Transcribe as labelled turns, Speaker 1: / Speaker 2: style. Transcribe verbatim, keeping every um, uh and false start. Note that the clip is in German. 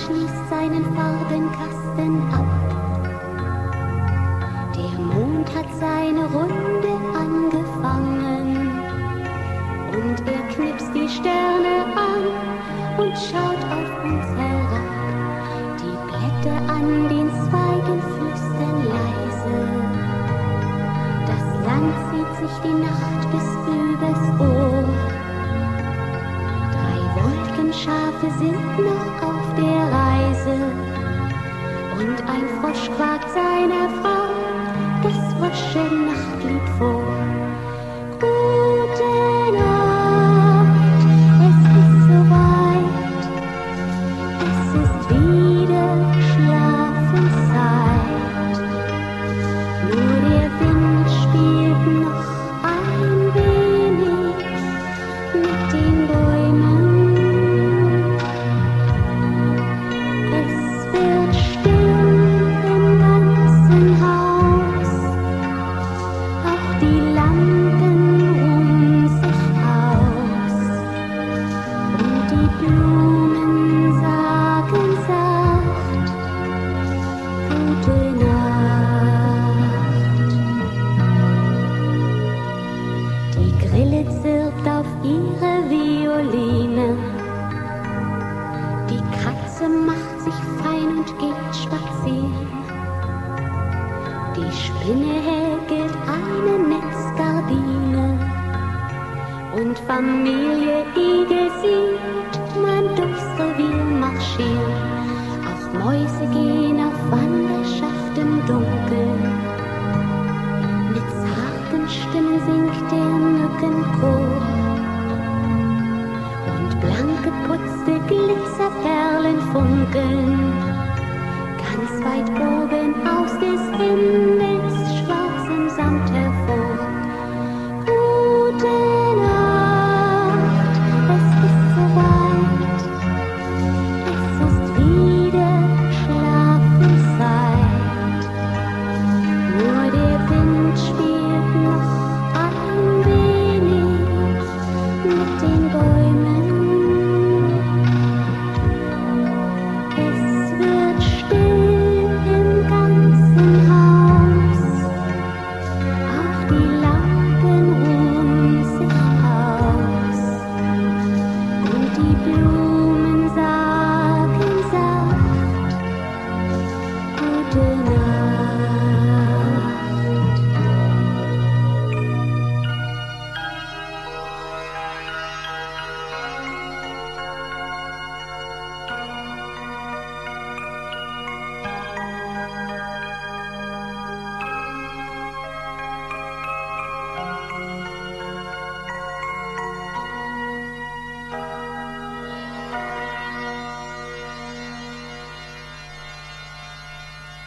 Speaker 1: schließt seinen Farbenkasten ab. Der Mond hat seine Runde angefangen und er knipst die Sterne an und schaut auf uns herab. Die Blätter an den Zweigen flüstern leise. Das Land zieht sich die Nacht bis übers Ohr. Drei Wolkenschafe sind noch auf der Reise und ein Frosch quakt seiner Frau das Frösche-Nachtlied vor. Gute Nacht, es ist soweit, es ist wieder Schlafenszeit. Nur der Wind spielt noch ein wenig mit den Bäumen. Es wird still im ganzen Haus, auch die Lampen ruhen sich aus und die Blumen sagen sacht Gute Nacht. Die Grille zirpt auf ihre Violine, die Katze macht sich fein und geht spazieren. Die Spinne häkelt eine Netzgardine und Familie Igel sieht man durchs Revier marschieren. Auch Mäuse gehen auf Wanderschaft im Dunkeln. Mit zarten Stimmen singt der Mückenchor und blank geputzte Glitzerperlen funkeln ganz weit oben aus des Himmels.